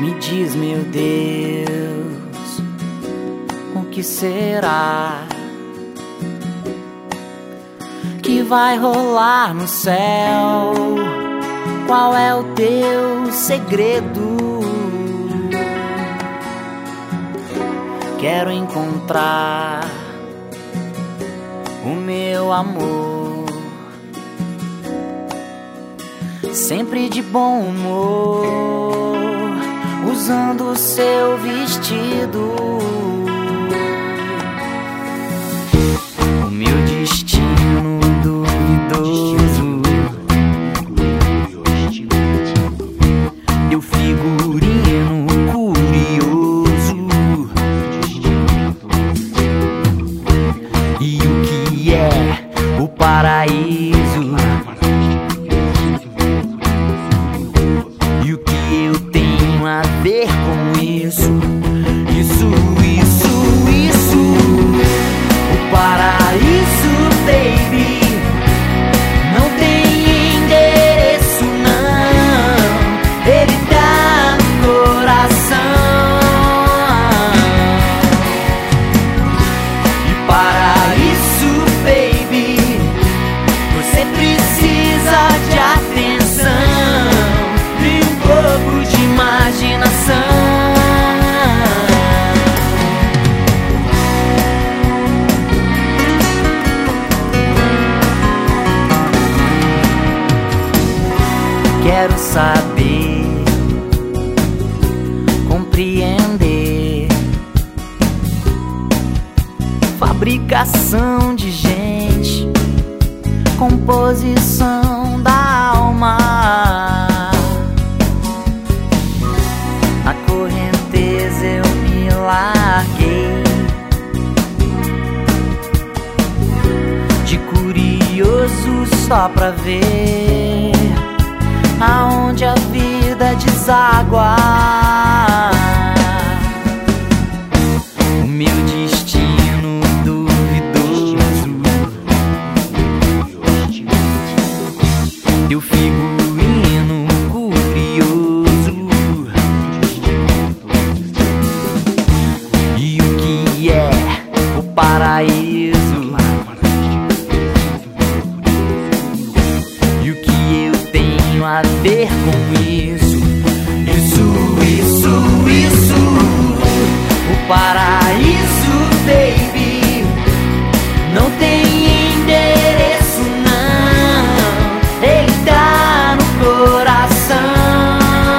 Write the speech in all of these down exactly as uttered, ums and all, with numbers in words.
Me diz, meu Deus, o que será que vai rolar no céu? Qual é o teu segredo? Quero encontrar o meu amor, sempre de bom humor, usando o seu vestido. O meu destino duvidoso, teu figurino curioso, e o que é o paraíso? E o que eu tenho a ver com isso? Isso, isso, isso. O paraíso, baby, não tem endereço, não. Ele tá no coração. E para isso, baby, você precisa de atenção e um pouco de imaginação. Quero saber, compreender, fabricação de gente, composição da alma. A correnteza eu me larguei, de curioso só pra ver aonde a vida deságua. O meu destino duvidoso, teu figurino curioso, e o que é o paraíso? E o que eu tenho a ver com isso? Isso, isso, isso. O paraíso, baby, não tem endereço, não. Ele tá no coração.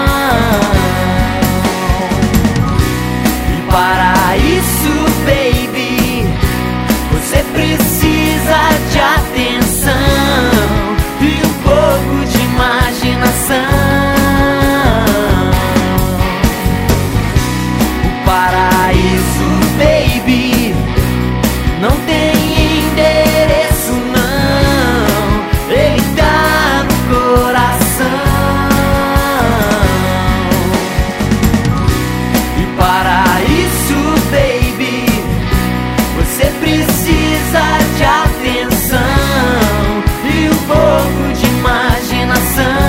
E para isso, baby, você precisa de atenção e um pouco de imaginação. O paraíso, baby, não tem endereço, não. Ele tá no coração. E para isso, baby, você precisa de atenção e um pouco de imaginação.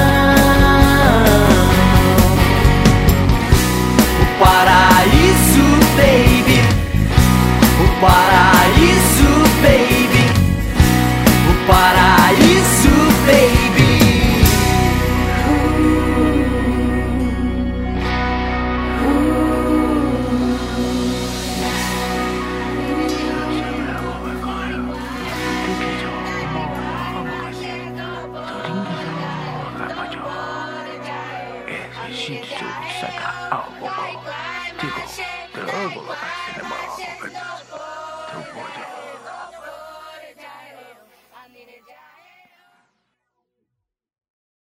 O paraíso, baby, o paraíso, baby, o paraíso, baby. 에, 시주 사가 아오고, 지고 들어보라.